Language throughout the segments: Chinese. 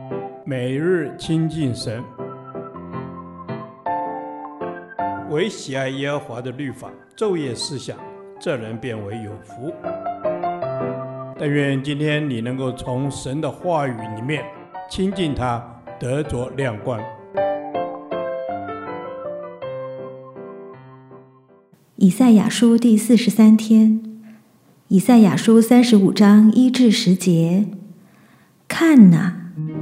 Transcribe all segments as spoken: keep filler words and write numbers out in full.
每日亲近神，唯喜爱耶和华的律法，昼夜思想，这人变为有福。但愿今天你能够从神的话语里面亲近他，得着亮光。 以赛亚书第四十三天，以赛亚书三十五章一至十节。看哪，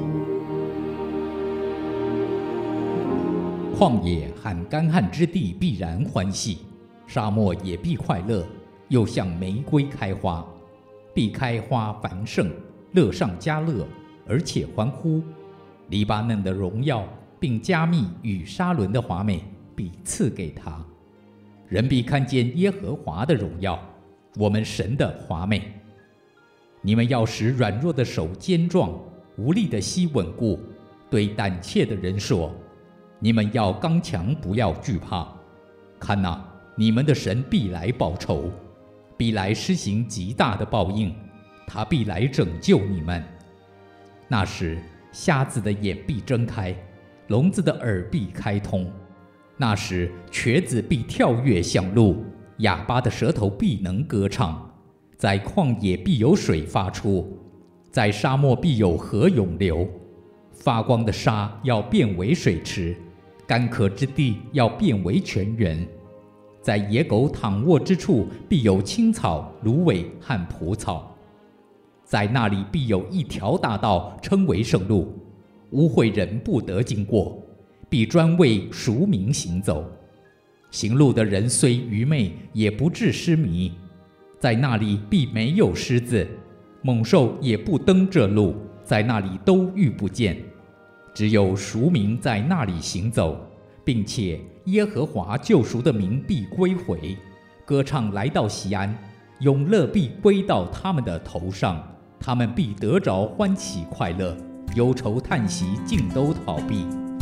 旷野和干旱之地必然欢喜，沙漠也必快乐，又像玫瑰开花，必开花繁盛，乐上加乐，而且欢呼。黎巴嫩的荣耀并加密与沙伦的华美必赐给他。人必看见耶和华的荣耀，我们神的华美。你们要使软弱的手坚壮，无力的膝稳固，对胆怯的人说，你们要刚强，不要惧怕。看哪，你们的神必来报仇，必来施行极大的报应，他必来拯救你们。那时，瞎子的眼必睁开，聋子的耳必开通。那时，瘸子必跳跃向路，哑巴的舌头必能歌唱。在旷野必有水发出，在沙漠必有河涌流。发光的沙要变为水池，干渴之地要变为泉源。在野狗躺卧之处必有青草、芦苇和蒲草。在那里必有一条大道，称为圣路，污秽人不得经过，必专为赎民行走。行路的人虽愚昧，也不致失迷。在那里必没有狮子，猛兽也不登这路，在那里都遇不见。只有赎民在那里行走，并且耶和华救赎的民必归回。歌唱来到锡安，永乐必归到他们的头上，他们必得着欢喜快乐，忧愁叹息尽都逃避。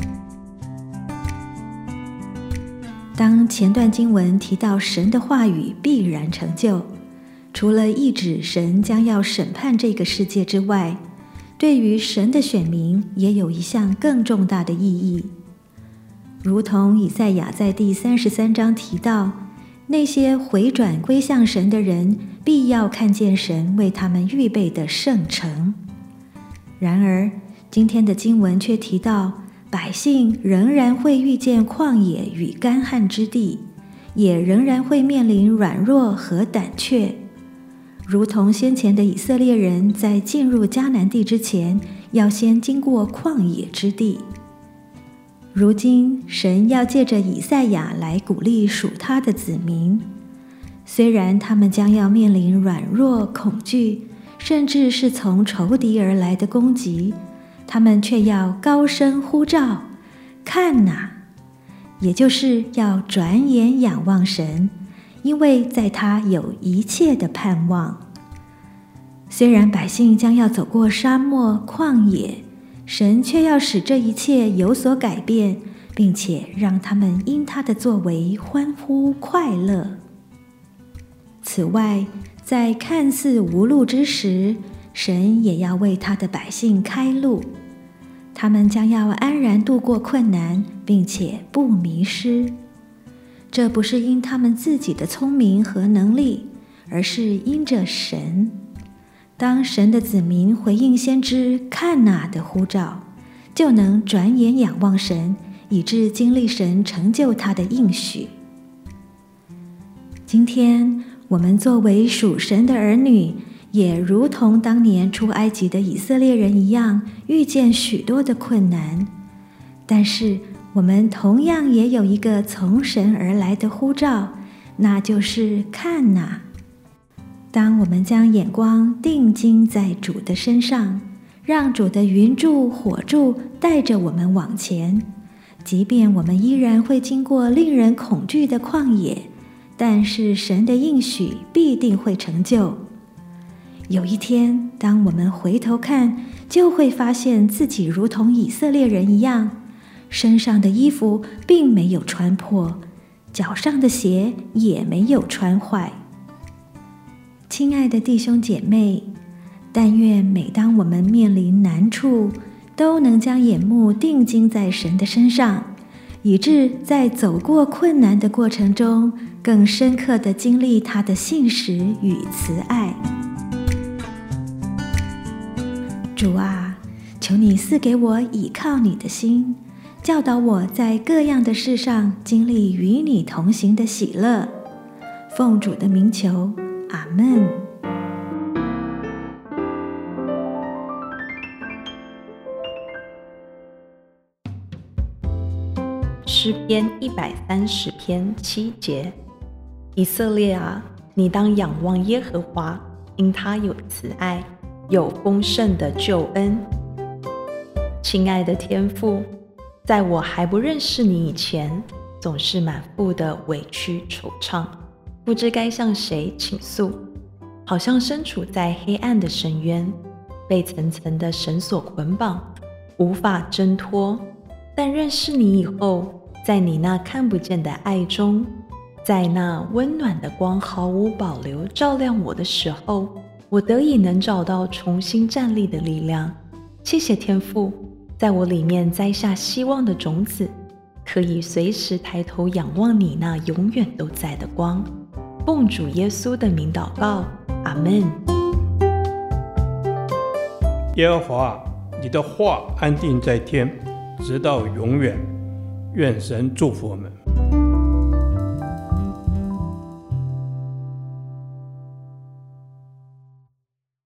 当前段经文提到神的话语必然成就，除了意指神将要审判这个世界之外，对于神的选民也有一项更重大的意义。如同以赛亚在第三十三章提到，那些回转归向神的人必要看见神为他们预备的圣城。然而今天的经文却提到，百姓仍然会遇见旷野与干旱之地，也仍然会面临软弱和胆怯，如同先前的以色列人在进入迦南地之前，要先经过旷野之地。如今神要借着以赛亚来鼓励属他的子民，虽然他们将要面临软弱、恐惧，甚至是从仇敌而来的攻击，他们却要高声呼召，看哪，也就是要转眼仰望神，因为在他有一切的盼望。虽然百姓将要走过沙漠旷野，神却要使这一切有所改变，并且让他们因他的作为欢呼快乐。此外，在看似无路之时，神也要为他的百姓开路，他们将要安然度过困难，并且不迷失。这不是因他们自己的聪明和能力，而是因着神。当神的子民回应先知看哪的呼召，就能转眼仰望神，以致经历神成就他的应许。今天我们作为属神的儿女，也如同当年出埃及的以色列人一样，遇见许多的困难，但是我们同样也有一个从神而来的呼召，那就是看哪。当我们将眼光定睛在主的身上，让主的云柱火柱带着我们往前，即便我们依然会经过令人恐惧的旷野，但是神的应许必定会成就。有一天，当我们回头看，就会发现自己如同以色列人一样，身上的衣服并没有穿破，脚上的鞋也没有穿坏。亲爱的弟兄姐妹，但愿每当我们面临难处、 都能将眼目定睛在神的身上，以致在走过困难的过程中，更深刻地经历他的信实与慈爱。主啊，求你赐给我倚靠你的心，教导我在各样的事上经历与你同行的喜乐。奉主的名求，阿们。 诗篇一百三十篇七节：以色列啊，你当仰望耶和华，因他有慈爱，有丰盛的救恩。亲爱的天父，在我还不认识你以前，总是满腹的委屈惆怅，不知该向谁倾诉，好像身处在黑暗的深渊，被层层的绳索捆绑，无法挣脱。但认识你以后，在你那看不见的爱中，在那温暖的光毫无保留照亮我的时候，我得以能找到重新站立的力量。谢谢天父，在我里面栽下希望的种子，可以随时抬头仰望你那永远都在的光。奉主耶稣的名祷告，阿们。 耶和华，你的话安定在天，直到永远。愿神祝福我们。